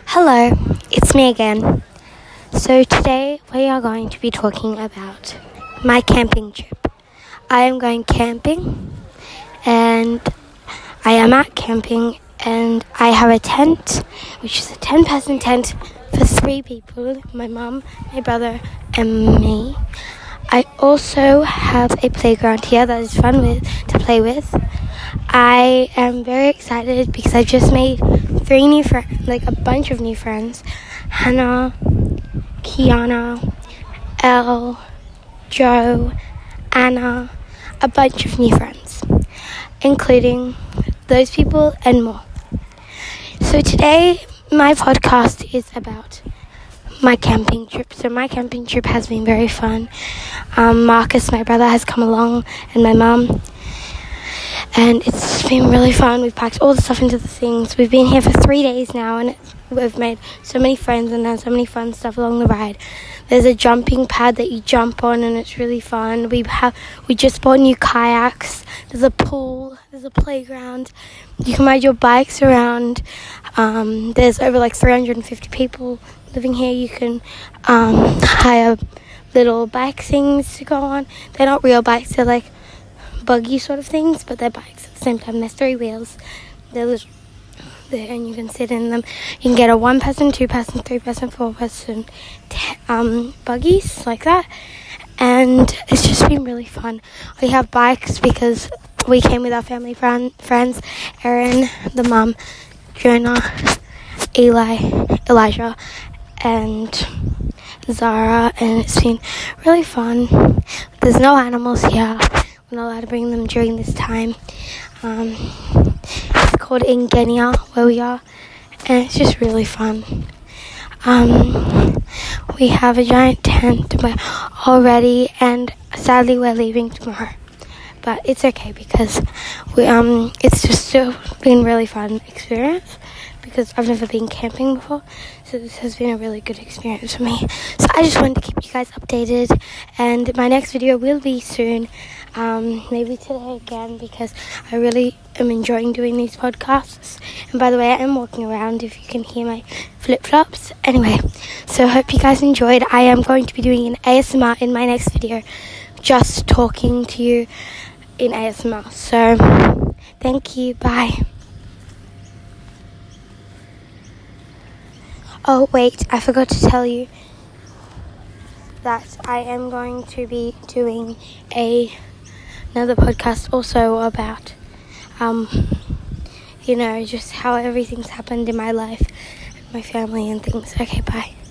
Hello, it's me again. So today we are going to be talking about my camping trip. I am going camping and I am at camping and I have a tent, which is a 10-person tent for 3 people, my mum, my brother and me. I also have a playground here that is fun to play with. I am very excited because I just made 3 new friends, like a bunch of new friends. Hannah, Kiana, Elle, Joe, Anna, a bunch of new friends, including those people and more. So today, my podcast is about my camping trip. So my camping trip has been very fun. Marcus, my brother, has come along, and my mum. And it's been really fun. We've packed all the stuff into the things. We've been here for 3 days now, and we've made so many friends and done so many fun stuff along the ride. There's a jumping pad that you jump on, and it's really fun. We just bought new kayaks. There's a pool. There's a playground. You can ride your bikes around. There's over 350 people living here. You can hire little bike things to go on. They're not real bikes. They're buggy sort of things, but they're bikes at the same time. There's 3 wheels. They're little there, and you can sit in them. You can get a 1-person, 2-person, 3-person, 4-person buggies like that, and it's just been really fun. We have bikes because we came with our family friends, Erin, the mum, Jonah, Elijah, and Zara, and it's been really fun. There's no animals here. We're not allowed to bring them during this time. It's called Ingenia, where we are, and it's just really fun. We have a giant tent already, and sadly we're leaving tomorrow. But it's okay because it's just still been a really fun experience because I've never been camping before, so this has been a really good experience for me. So I just wanted to keep you guys updated, and my next video will be soon, maybe today again, because I really am enjoying doing these podcasts. And by the way, I am walking around if you can hear my flip-flops. Anyway, so I hope you guys enjoyed. I am going to be doing an ASMR in my next video, just talking to you in ASMR. So thank you, bye. Oh wait, I forgot to tell you that I am going to be doing another podcast also about just how everything's happened in my life, my family and things. Okay, bye.